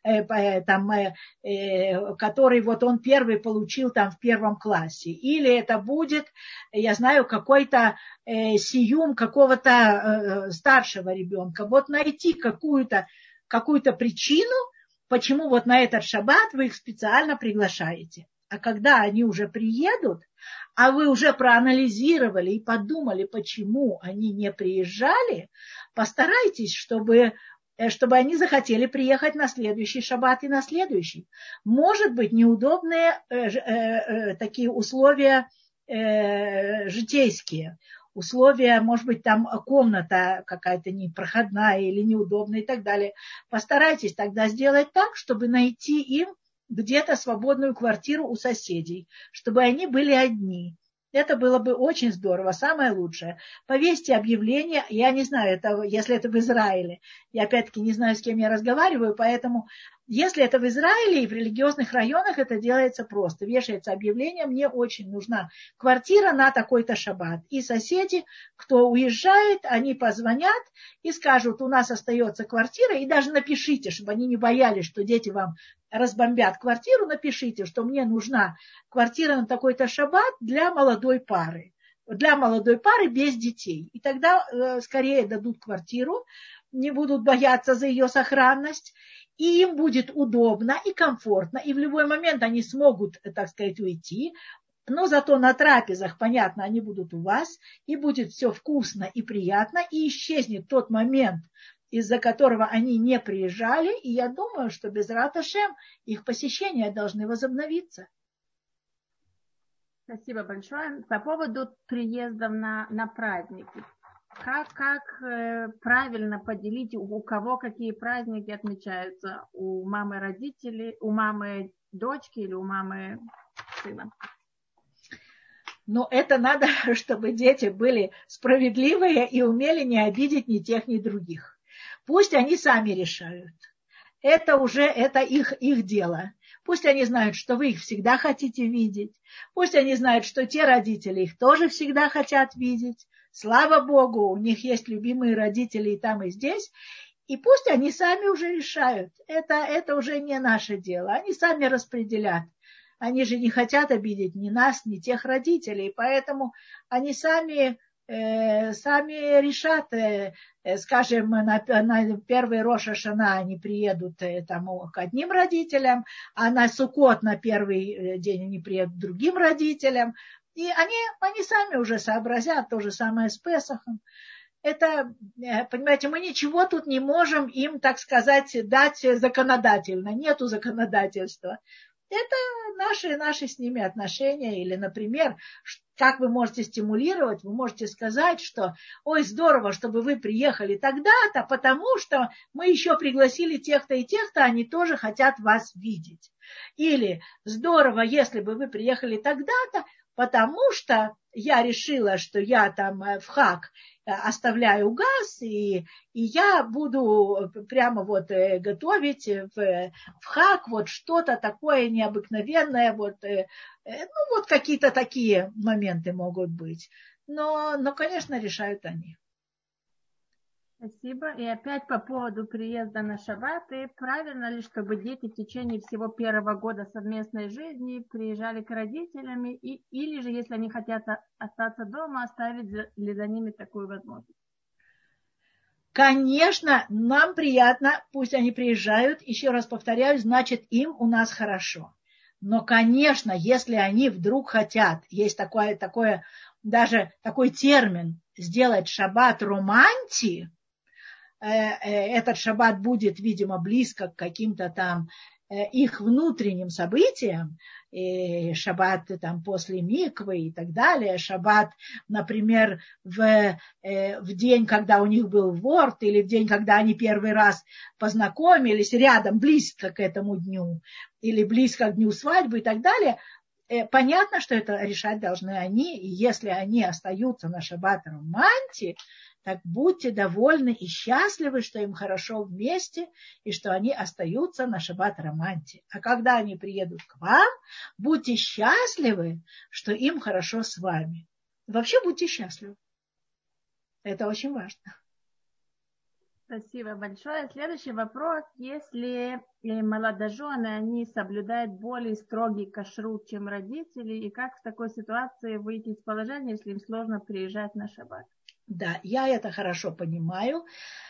который вот он первый получил там в 1 классе. Или это будет, я знаю, какой-то сиюм какого-то старшего ребенка. Вот найти какую-то причину, почему вот на этот шаббат вы их специально приглашаете. А когда они уже приедут, а вы уже проанализировали и подумали, почему они не приезжали, постарайтесь, чтобы они захотели приехать на следующий шаббат и на следующий. Может быть, неудобные такие условия житейские, условия, может быть, там комната какая-то непроходная или неудобная и так далее. Постарайтесь тогда сделать так, чтобы найти им где-то свободную квартиру у соседей, чтобы они были одни. Это было бы очень здорово, самое лучшее. Повесьте объявление, я не знаю, если это в Израиле, я опять-таки не знаю, с кем я разговариваю, поэтому если это в Израиле и в религиозных районах, это делается просто. Вешается объявление, мне очень нужна квартира на такой-то шаббат. И соседи, кто уезжает, они позвонят и скажут, у нас остается квартира, и даже напишите, чтобы они не боялись, что дети вам разбомбят квартиру, напишите, что мне нужна квартира на такой-то шаббат для молодой пары без детей. И тогда скорее дадут квартиру, не будут бояться за ее сохранность, и им будет удобно и комфортно, и в любой момент они смогут, так сказать, уйти. Но зато на трапезах, понятно, они будут у вас, и будет все вкусно и приятно, и исчезнет тот момент, из-за которого они не приезжали, и я думаю, что без Раташем их посещения должны возобновиться. Спасибо большое. По поводу приездов на праздники. Как правильно поделить, у кого какие праздники отмечаются? У мамы родителей, у мамы дочки или у мамы сына? Но это надо, чтобы дети были справедливые и умели не обидеть ни тех, ни других. Пусть они сами решают. Это их дело. Пусть они знают, что вы их всегда хотите видеть. Пусть они знают, что те родители их тоже всегда хотят видеть. Слава Богу, у них есть любимые родители и там, и здесь. И пусть они сами уже решают. Это уже не наше дело. Они сами распределят. Они же не хотят обидеть ни нас, ни тех родителей. Поэтому они сами решат, скажем, на первый Рош ха-Шана они приедут к одним родителям, а на Суккот на первый день они приедут к другим родителям. И они сами уже сообразят то же самое с Песахом. Это, понимаете, мы ничего тут не можем им, так сказать, дать законодательно. Нету законодательства. Это наши с ними отношения. Или, например, как вы можете стимулировать, вы можете сказать, что ой, здорово, чтобы вы приехали тогда-то, потому что мы еще пригласили тех-то и тех-то, они тоже хотят вас видеть. Или здорово, если бы вы приехали тогда-то, потому что я решила, что я там в Хаг оставляю газ, и я буду прямо вот готовить в Хаг вот что-то такое необыкновенное, вот какие-то такие моменты могут быть. Но, конечно, решают они. Спасибо. И опять по поводу приезда на шаббат. И правильно ли, чтобы дети в течение всего первого года совместной жизни приезжали к родителям, или же, если они хотят остаться дома, оставить ли за ними такую возможность? Конечно, нам приятно, пусть они приезжают. Еще раз повторяю, значит, им у нас хорошо. Но, конечно, если они вдруг хотят, есть такой термин, сделать шаббат романти, этот шаббат будет, видимо, близко к каким-то там их внутренним событиям, шаббат там после миквы и так далее, шаббат, например, в день, когда у них был ворт, или в день, когда они первый раз познакомились, рядом, близко к этому дню, или близко к дню свадьбы и так далее. Понятно, что это решать должны они, и если они остаются на шаббат романти, так будьте довольны и счастливы, что им хорошо вместе, и что они остаются на шаббат романти. А когда они приедут к вам, будьте счастливы, что им хорошо с вами. Вообще будьте счастливы. Это очень важно. Спасибо большое. Следующий вопрос. Если молодожены, они соблюдают более строгий кашрут, чем родители, и как в такой ситуации выйти из положения, если им сложно приезжать на шаббат? Да, я это хорошо понимаю.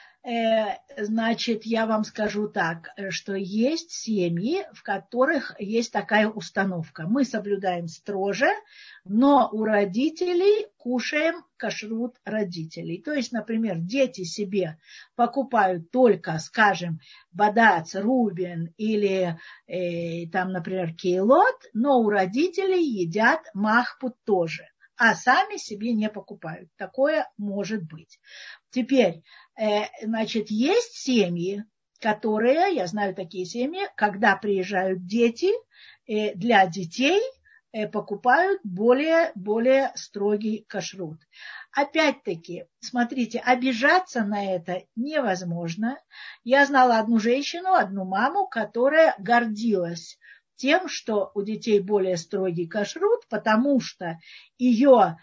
Значит, я вам скажу так, что есть семьи, в которых есть такая установка. Мы соблюдаем строже, но у родителей кушаем кашрут родителей. То есть, например, дети себе покупают только, скажем, бадац, рубин или там, например, кейлот, но у родителей едят махпут тоже, а сами себе не покупают. Такое может быть. Теперь, значит, есть семьи, которые, я знаю такие семьи, когда приезжают дети, для детей покупают более строгий кашрут. Опять-таки, смотрите, обижаться на это невозможно. Я знала одну женщину, одну маму, которая гордилась тем, что у детей более строгий кашрут, потому что ее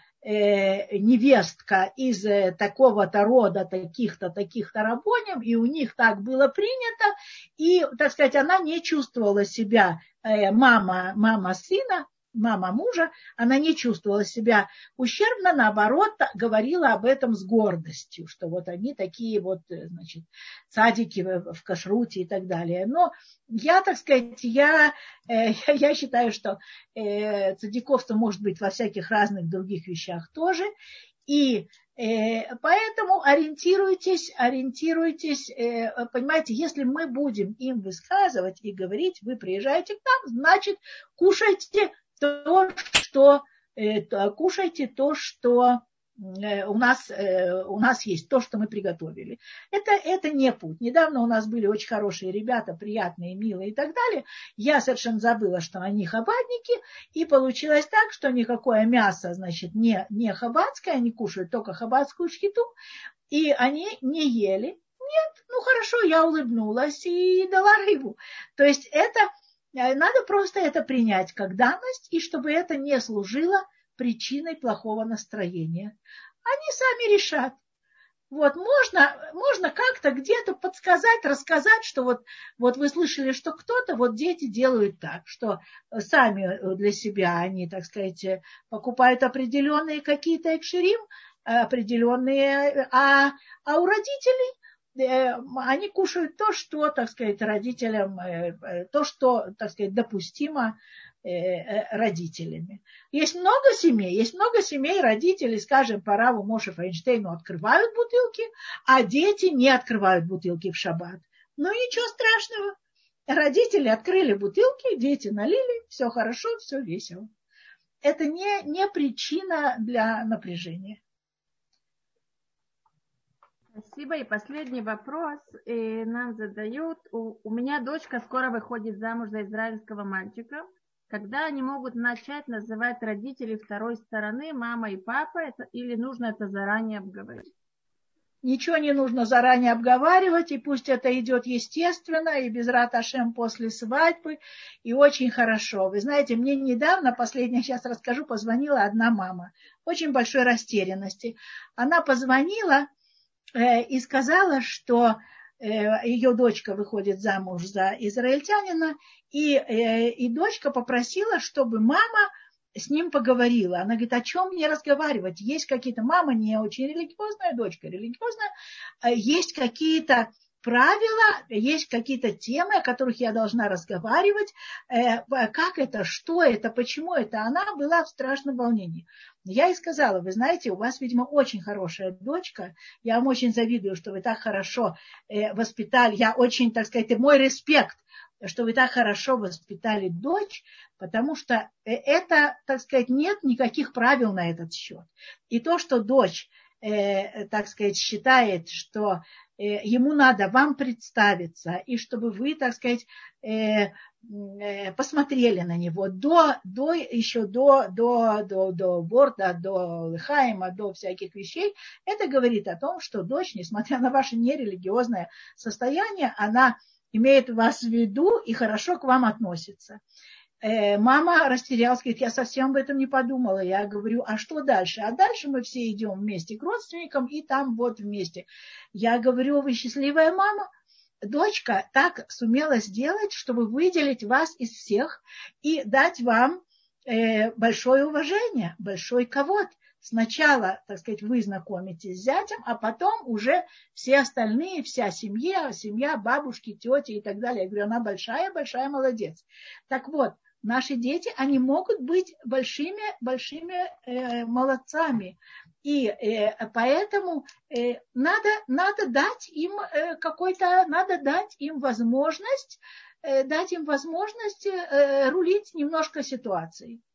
невестка из такого-то рода, таких-то рабоним, и у них так было принято, и, так сказать, она не чувствовала себя, мама сына, мама мужа, она не чувствовала себя ущербно, наоборот, говорила об этом с гордостью, что вот они такие вот, значит, цадики в кашруте и так далее. Но я, так сказать, я считаю, что цадиковство может быть во всяких разных других вещах тоже. И поэтому ориентируйтесь, понимаете, если мы будем им высказывать и говорить, вы приезжаете к нам, значит, кушайте то, что у нас есть, то, что мы приготовили. Это не путь. Недавно у нас были очень хорошие ребята, приятные, милые и так далее. Я совершенно забыла, что они хабадники, и получилось так, что никакое мясо, значит, не хабадское, они кушают только хабадскую шхиту, и они не ели. Нет, ну хорошо, я улыбнулась и дала рыбу. То есть надо просто это принять как данность, и чтобы это не служило причиной плохого настроения. Они сами решат. Вот, можно как-то где-то подсказать, рассказать, что вот вы слышали, что кто-то, вот дети делают так, что сами для себя они, так сказать, покупают определенные какие-то экшерим, определенные, а у родителей они кушают то, что, так сказать, родителям, то, что, так сказать, допустимо родителями. Есть много семей, родители, скажем, по Раву Моше Файнштейну открывают бутылки, а дети не открывают бутылки в шаббат. Ну, ничего страшного. Родители открыли бутылки, дети налили, все хорошо, все весело. Это не причина для напряжения. Спасибо. И последний вопрос нам задают. У меня дочка скоро выходит замуж за израильского мальчика. Когда они могут начать называть родителей второй стороны, мама и папа, или нужно это заранее обговорить? Ничего не нужно заранее обговаривать, и пусть это идет естественно, и без рат Ашем после свадьбы, и очень хорошо. Вы знаете, мне недавно, последнее сейчас расскажу, позвонила одна мама, очень большой растерянности. Она позвонила и сказала, что ее дочка выходит замуж за израильтянина, и дочка попросила, чтобы мама с ним поговорила. Она говорит, о чем мне разговаривать? Есть какие-то... Мама не очень религиозная, дочка религиозная. Есть какие-то правила, есть какие-то темы, о которых я должна разговаривать. Как это, что это, почему это? Она была в страшном волнении. Я ей сказала, вы знаете, у вас, видимо, очень хорошая дочка. Я вам очень завидую, что вы так хорошо воспитали. Я очень, так сказать, мой респект, что вы так хорошо воспитали дочь, потому что это, так сказать, нет никаких правил на этот счет. И то, что дочь, так сказать, считает, что ему надо вам представиться, и чтобы вы, так сказать, посмотрели на него до борда, до лихаима, до всяких вещей, это говорит о том, что дочь, несмотря на ваше нерелигиозное состояние, она имеет вас в виду и хорошо к вам относится. Мама растерялась, говорит, я совсем об этом не подумала. Я говорю, а что дальше? А дальше мы все идем вместе к родственникам и там вот вместе. Я говорю, вы счастливая мама? Дочка так сумела сделать, чтобы выделить вас из всех и дать вам большое уважение, большой кавод. Сначала, так сказать, вы знакомитесь с зятем, а потом уже все остальные, вся семья, бабушки, тети и так далее. Я говорю, она большая молодец. Так вот, наши дети, они могут быть большими молодцами. И поэтому надо дать им возможность рулить немножко ситуацией.